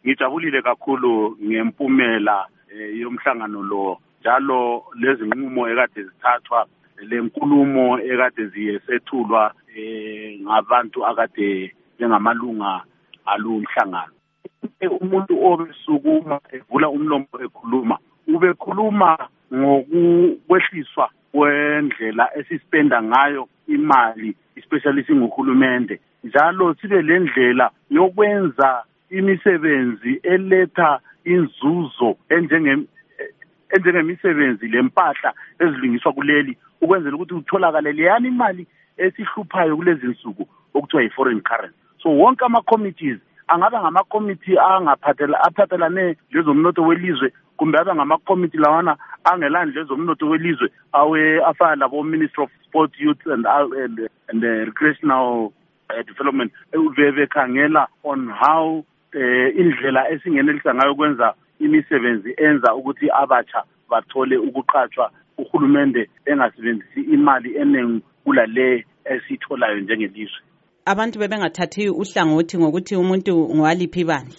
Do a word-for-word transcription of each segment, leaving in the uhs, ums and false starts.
ngijabulile kakhulu ngempumela yomhlangano lo njalo lezi nqumo ekade zithathwa lenkulumo ekade ziyesethulwa ngabantu akade bengamalunga alumhlangano. Umuntu obesukuma evula umlomo ekhuluma ubekhuluma ngokukwehliswa kwendlela esispenda ngayo imali especially singuhulumende njalo sibe lendlela yokwenza imisebenzi eletha inzuzo enjenge enjengemisebenzi lempahla ezilungiswa kuleli ukwenzela ukuthi utholakale leyani imali esihluphayo kulezi insuku okuthiwa yi-foreign currency. So wonke ama-committees angaba ngama-committee angaphathela aphathelane lezomnotho welizwe kumbe abe ngama-committee lawana angelani lezomnotho welizwe awe afana labo Minister of Sport, Youth and, and, and uh, Recreational uh, Development bebekhangela on how uh, indlela esingenelisa ngayo kwenza imisebenzi enza ukuthi abatsha bathole ukuqatshwa uhulumende engasebenzisi imali eningi kulale esitholayo njengelizwe. Abantu bebengathathi uhlangothi ngokuthi umuntu ngwaliphi ibandla.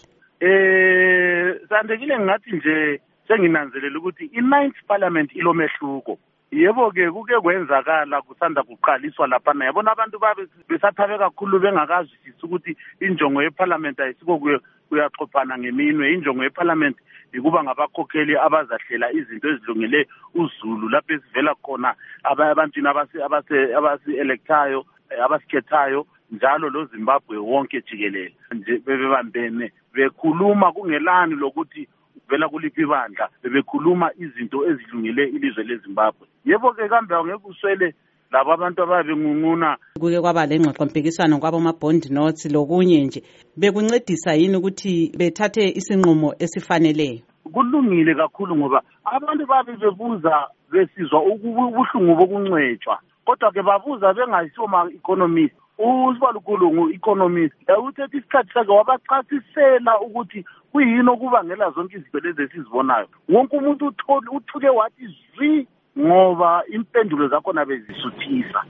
Eh sandekile ngathi nje senginanzelela ukuthi i-ninth parliament ilomehluko. Yebo ke kuke kwenzakala kusanda kuqaliswa lapha na yabona abantu babe besathabe kakhulu bengakazwisisi ukuthi injongo yeparliament ayisiko kuyaxophana ngeminwe. Injongo yeparliament ikuba ngabakhokheli abazahlela izinto ezilungele uZulu lapho esivela khona abantu abase abasi electayo abasikhethayo njalo lo Zimbabwe wonke jikelele nje bebebambene bekhuluma kungelani lokuthi vela kuliphi ibandla bebekhuluma izinto ezilungele ilizwe leZimbabwe. Yebo ke kambe angeke uswele labo abantu ababe ngunquna kuke kwaba lengxoxo mpikisano kwabo ma bond notes lokunye nje bekuncedisa yini ukuthi bethathe isinqumo esifaneleyo. Kulungile kakhulu ngoba abantu babe bebuza besizwa ubuhlungu bokuncwetshwa kodwa ke babuza bengasoma economist usibalukulu ngu-economist uthethe isikhathi sakhe wabachasisela ukuthi kuyini okubangela zonke izinto lezi esizibonayo. Wonke umuntu uthuke wathi zwi ngoba impendulo zakhona bezisuthisa.